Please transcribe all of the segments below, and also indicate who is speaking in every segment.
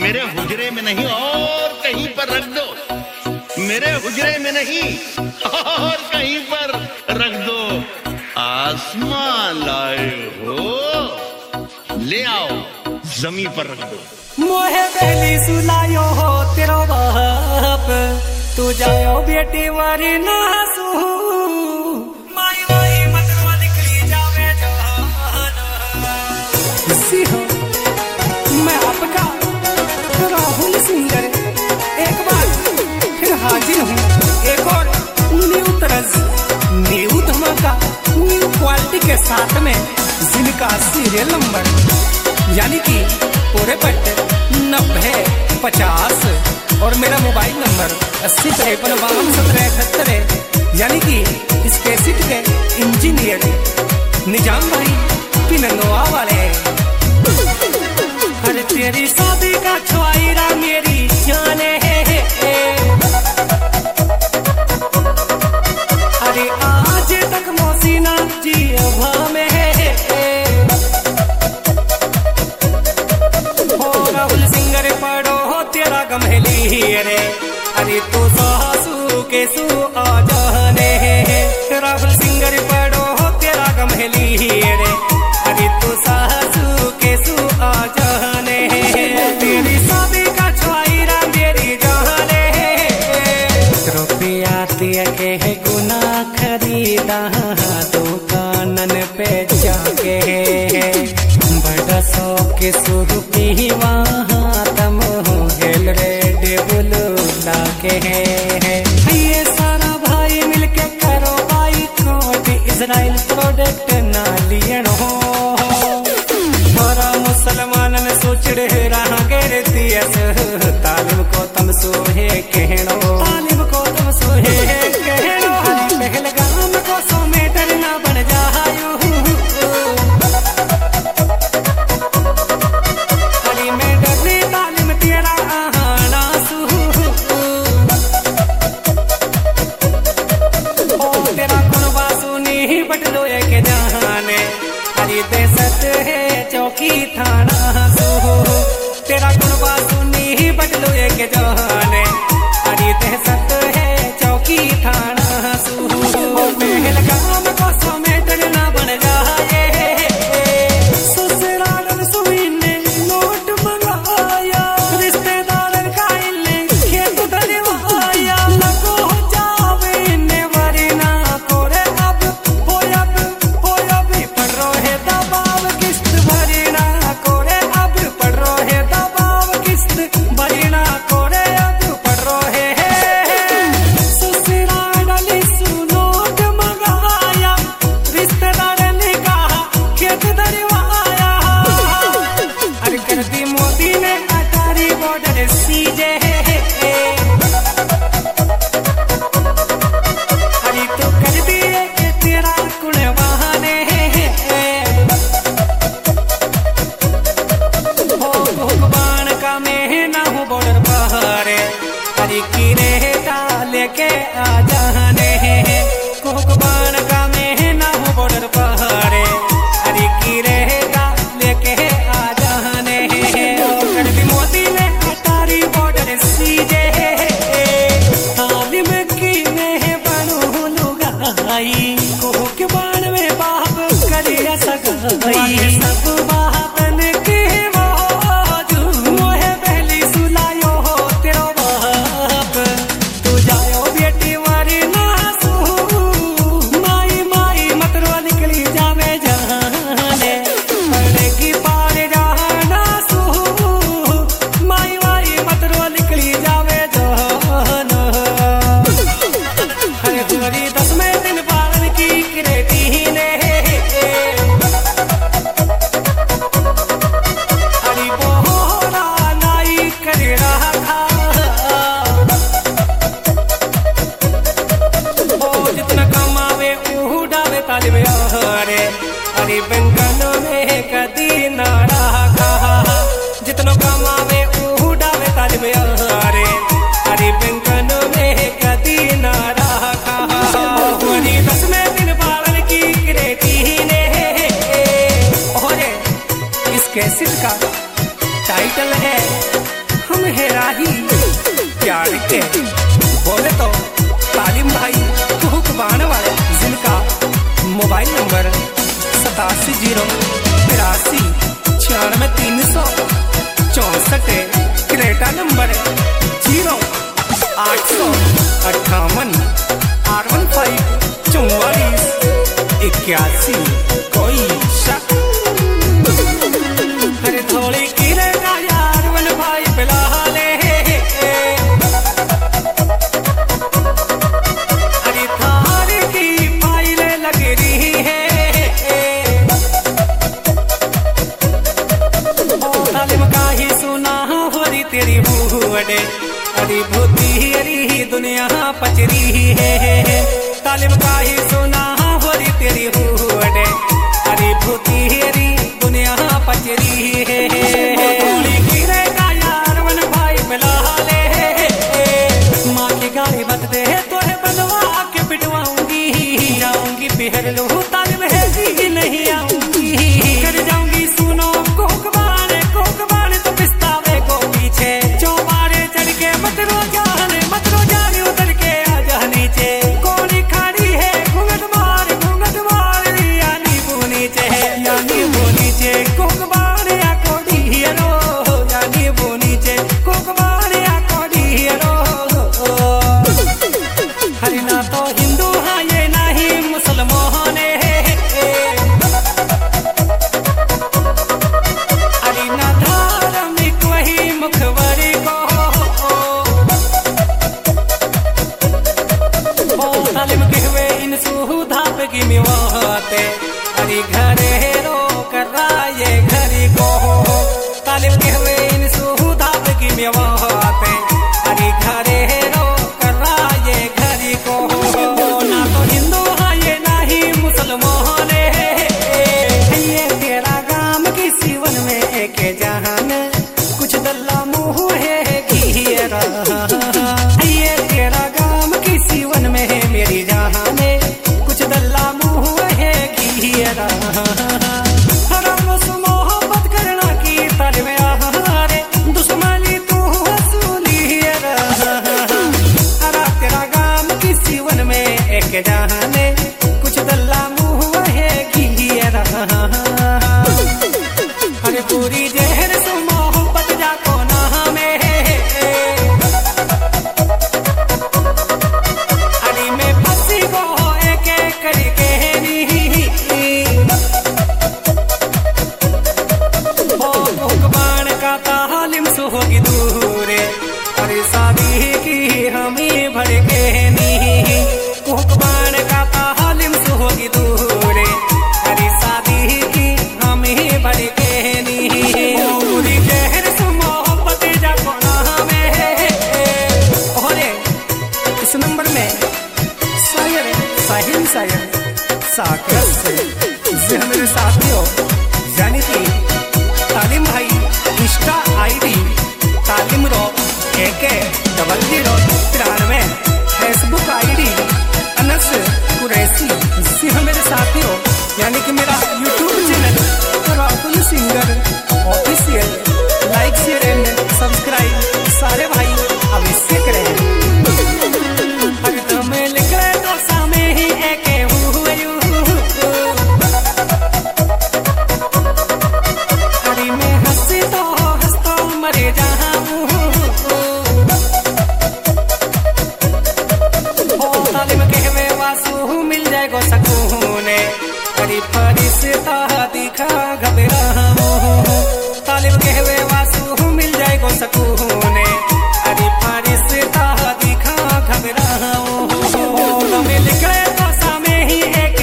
Speaker 1: मेरे हुजरे में नहीं और कहीं पर रख दो, मेरे हुजरे में नहीं और कहीं पर रख दो। आसमान लाए हो, ले आओ जमीन पर रख दो।
Speaker 2: मोहे बेली सुलायो हो तेरो बाप, तू जायो बेटी वारी नासू, माई माई मतवा निकली जावे जहान। सी हो मैं आपका राहुल सिंगर एक बार फिर हाजिर हूँ, एक और न्यू तरज, न्यू धमाका, न्यू क्वालिटी के साथ में, जिनका सीरियल नंबर यानी कि पूरे पट्टे 9050 और मेरा मोबाइल नंबर 8053521778, यानी कि इस कैसेट के इंजीनियर निजाम भाई पिनंगवा वाले। अरे तेरी शादी का छुआईरा मेरी जाने है, अरे आज तक मोसीना जी अभा में है। राहुल सिंगर पढ़ो हो तेरा गमहेली रे, अरे तू सासू के सू आ जाने। राहुल सिंगर पढ़ो हो तेरा गमहेली रे, अरे तू सासू के सू आ जाने। तेरी शादी का छुआईरा मेरी जाने, रुपया दिया के गुना खरीदा दुकानन पे जाके, बड़ा शौक शुरू की वहाँ तम गेल रे डेबुल लाके। ये सारा भाई मिलके करो भाई कोट, इजराइल प्रोडक्ट ना लिए हो। और मुसलमान में सोच रहा गिरती तालिब को तम सोहे कहनो, तालिब को तम सोहे कहनो। पहले गाम को सो मीटर ना बन जायो, अली में डरनी तालिम तेरा आना सू। ओ तेरा कुनबा सुनी बटलो के जाने, अली देसत है चौकी थाना सू। तेरा कुनबा सुनी बटलो के जाने, अली देसत है चौकी थाना सू। पहल काम को सो मीटर ना बन जाए, ससुराल सुई ने नोट मंगाया, रिश्तेदार का इल्ले खेत धरवाया। लगो जावे ने वरना कोरे अब पड़ रो है दबाव किस्त भरना कोरे, अब पड़ रो है दबाव किस्त भरना कोरे, अब पड़ रो है। ससुराल नोट मंगाया, रिश्तेदार ने कहा खेत धरवाया। अरे कर दी मोदी ने अटारी बॉर्डर सीजे, अरे तो कर दिए के तेरा कुण बहाने। हो भगवान का मेहना हो बॉर्डर पहाड़े, अरे किरे डाले के आ जाने। भगवान का मेहना हो बॉर्डर पहाड़े, अरे किरे डाले के आ जाने। कर दी मोदी ने अटारी बॉर्डर सीजे, तालिम की में बनू लुगाई, कोह के बाण में बाप करिया सगाई। सब बापन के मौजू, मोहे पहली सुलायो हो तेरो बाप, तू जायो बेटी वारी नासू, माई माई मतरवा निकली जावे जाने। पड़ेगी पार जाना सू, माई माई मतरवा निकली जावे जाना। हरे तुम्हारी 10वें दिन पालन की क्रेती ने, हरी बोहरा नाई कर रहा था। ओ जितना कमावे उड़ावे तालिब यारे, हरी बैंगन में कदी ना रखा। जितना कमावे उड़ावे तालिब यारे, हरी बैंगन में कदी ना रखा। हरी 10वें दिन पालन की क्रेती ने। और इस कैसेट का टाइटल है के बोले तो तालिम भाई कुहुक बाण वाले, जिनका mobile number 87089364, Creta number 0858 R15 44 81। कोई शक? अरे थोड़ी गिरेगा यार वन भाई पिला ले, अरे थारी की फाइलें लग रही है। तालिम का ही सुना हो रही तेरी बूढ़े, अरे भूती अरी दुनिया पचरी है। तालिम का ही सुना हो रही तेरी बूढ़े, अरे भूती अरी दुनिया पचरी है। गिरेगा यार वन भाई मिला ले, माँ की गाली मत दे तोहे बनवा के पिटवाऊंगी। जाऊंगी बिहर लू तालिम है जी नहीं आऊंगी, कर जाऊंगी सुनो कोकबान तो पिस्तावे को पीछे। चौबारे चढ़ के मत रो जाने उतर के आ जा नीचे। कौन खाड़ी है घूंघट मार यानी वो नीचे कोकबान या कोडी रो, यानी वो नीचे कोकबान या कोडी रो। हरि ना तो हिंदू हाँ ये नहीं मुसलमान है, हरि ना धार्मिक वही मुखबरी को। तालिम के हुए इन सुधा की मिवाते, हरि घरे रो कर ये घरी को। तालिम के हुए इन सुधा की मिवाते, हरि घरे रो कर ये घरी को। ना तो हिंदू हाँ ये नहीं मुसलमान है, ये तेरा गाम की सीवन में एक जहान कुछ दल्ला मुँह है घेरा। ये तेरा गाम की सीवन में है मेरी जहान कुछ दल्ला मुँह है घेरा। हराम से मोहब्बत करना की तालिम आहारे, दुश्मनी तू हसूली हरा। तेरा गाम की सीवन में एक जहान कुछ दल्ला मुँह है घेरा। अरे पूरी जहर से मोहब्बत जाको ना में, अरे मैं फंसी को एक करके भगवान का तालिम से होगी दूरे, अरे शादी की हमें भड़के नहीं। भगवान का तालिम से होगी दूरे, अरे शादी की हमें भड़के नहीं। पूरी जहर से मोहब्बत जाको ना में। और इस नंबर में शायर साहिल साकर से मेरे साथियों, यानी कि तालिम भाई insta ID Talim rock AK0093, Facebook ID Anas Qureshi. जी हाँ मेरे साथियों, यानी कि मेरा YouTube channel Rahul singer official, like share and subscribe सारे भाई अवश्य करें। अरे तुम्हें लिख रहे तो सामने ही एक अरे मैं हंसी तो हंसता मरे जाऊं। तालिम के हुए वासु मिल जाएगो सकून, अरे फरिश्ता दिखा घबराऊं। तालिम के हुए वासु मिल जाएगो सकून, अरे फरिश्ता दिखा घबराऊं। तुम्हें लिख रहे तो सामने ही एक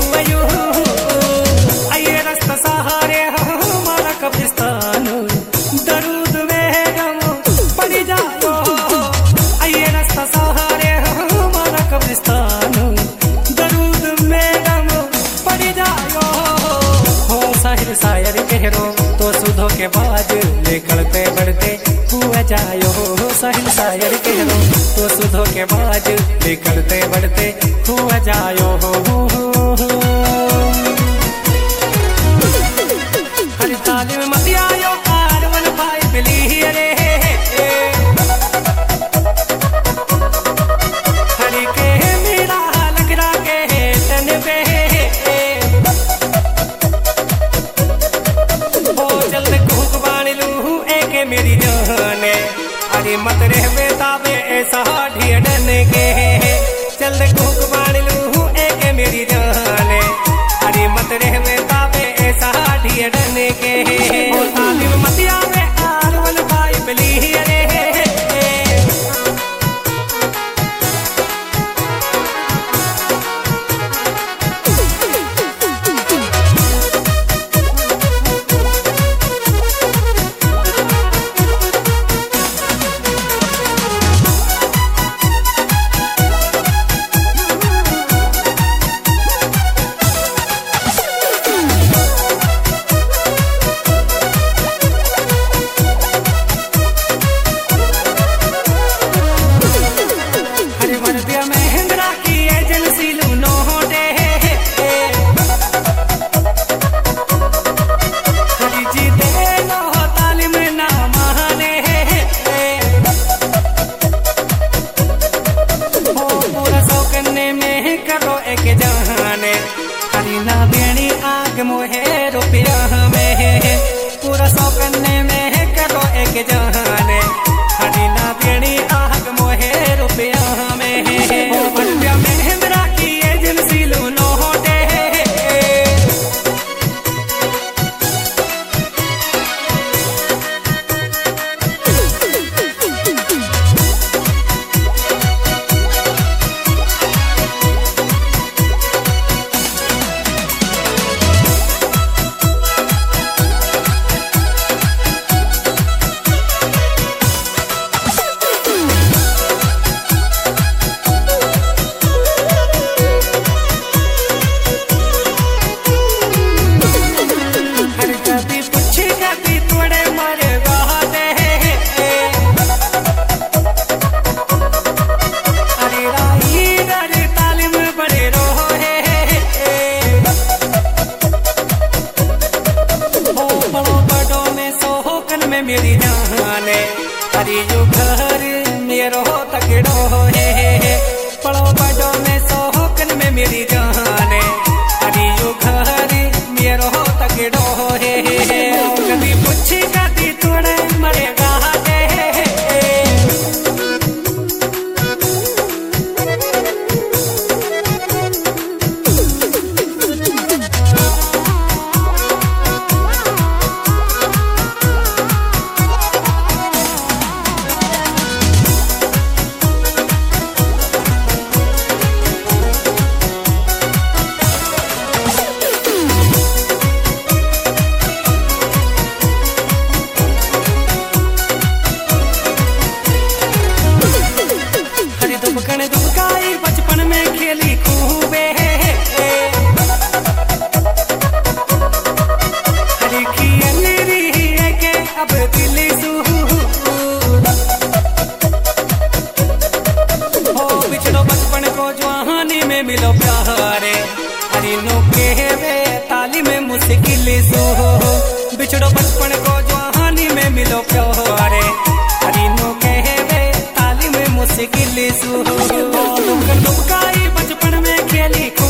Speaker 2: आइए रास्ता सहारे हमारा कब्रिस्तान, दरूद में गम पड़ जाओ। आइए रास्ता सहारे हमारा कब्रिस्तान, दरूद में गम पड़ जाओ। हो साहिर शायर कह रो तो सुधो के बाद निकलते बढ़ते हुआ जायो। हो साहिल शायर कह रो तो सुधो के बाद निकलते बढ़ते हुआ जायो। हरि तालिम मत आयो R15 मिली रे, ना बेणी आग मोहे रुपया में पूरा सौ करने में करो एक जहाने हरी ना बेणी आग मोहे रुपया में रुपया में मेरा किए जिनसी लूनो होटे मेरी जाने अरे यो घर मेरो तकड़ो है पड़ो बड़ो में सोहकन में मेरी जाने अरे यो घर मेरो तकड़ो है कभी पूछी कभी थोड़े मरेगा बचपन में खेली खूबे हरी की अंगरी है के अब दिल्ली हो बिछड़ो बचपन को जवानी में मिलो प्यारे हरी नो के वे ताली में मुश्किल बिछड़ो बचपन को जवानी में मिलो प्यारे हरी नो के वे ताली में मुश्किल बचपन में खेली